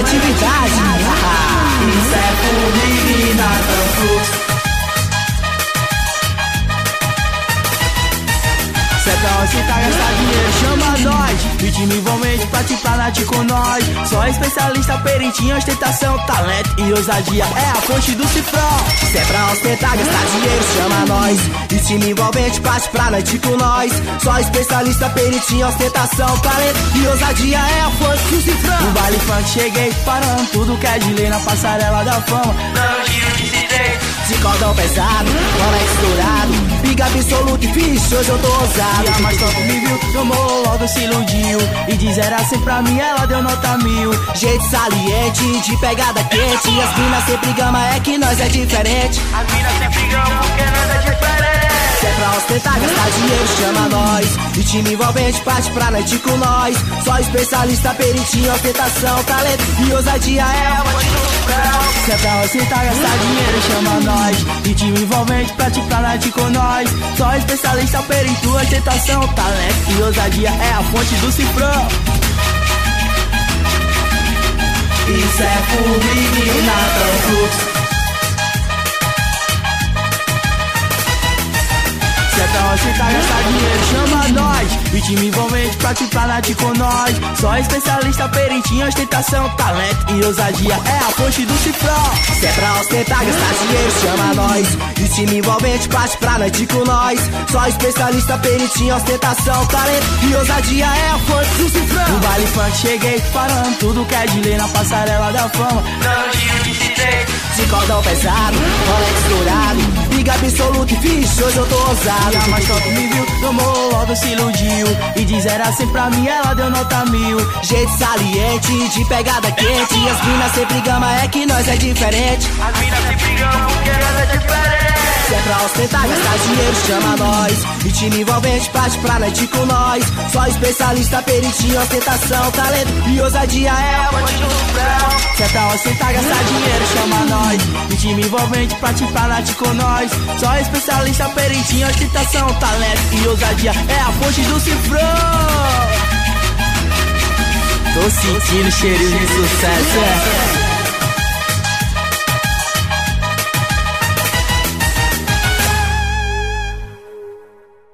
criatividade. Isso é Formiga e Nathan Fluxo. Se é pra você tá gastar dinheiro, chama nós. Ritmo envolvente, participar na com nós. Só especialista, peritinho, ostentação, talento e ousadia é a fonte do cifrão. Se é pra ostentar, gastar dinheiro, chama nós. Ritmo envolvente, parte pra noite com nós. Só especialista, peritinho, ostentação, talento e ousadia é a fonte do cifrão. No baile funk cheguei, parando tudo que é de lei na passarela da fama. Não giro de DJ, de cordão pesado, Rolex dourado, biga absoluto e fixe, hoje eu tô ousado. E a mais top me viu, tomou logo se iludiu. E de 0 a 100 pra mim ela deu nota 1000. Jeito saliente, de pegada quente. E as minas sempre gama, é que nós é diferente. as minas sempre gamam porque nós é diferente. Se é pra ostentar, gastar dinheiro, chama nós. E time envolvente, parte pra noite com nós. Só especialista, peritinho, ostentação, talento e ousadia é a fonte do cifrão. Se é pra ostentar, gastar dinheiro, chama nós. E time envolvente, parte pra noite com nós. Só especialista, perito, ostentação, talento e ousadia é a fonte do cifrão. Isso é Formiga e Nathan Fluxo. Se é pra você tá gastar dinheiro, chama nós. Ritmo envolvente, participar na com nós. Só especialista, peritinho, ostentação, talento e ousadia é a fonte do cifrão. Se é pra ostentar, gastar dinheiro, chama nós. Ritmo envolvente, parte pra noite com nós. Só especialista, peritinho, ostentação, talento e ousadia é a fonte do cifrão. No baile funk cheguei, parando tudo que é de lei na passarela da fama. Não giro de DJ, de cordão pesado, Rolex dourado, biga absoluto e fixe, hoje eu tô ousado. E a mais top me viu, tomou logo se iludiu. E de 0 a 100 pra mim ela deu nota 1000. Jeito saliente, de pegada quente. E as minas sempre gama, é que nós é diferente. as minas sempre gamam porque nós é diferente. Se é pra ostentar, gastar dinheiro, chama nós. Ritmo envolvente, parte pra noite com nós. Só especialista, peritinho, ostentação, talento e ousadia é a fonte do cifrão. Se é pra ostentar, gastar dinheiro, chama nós. Ritmo envolvente, parte pra noite com nós. Só especialista, peritinho, ostentação, talento e ousadia é a fonte do cifrão. Tô sentindo cheirinho de sucesso, é.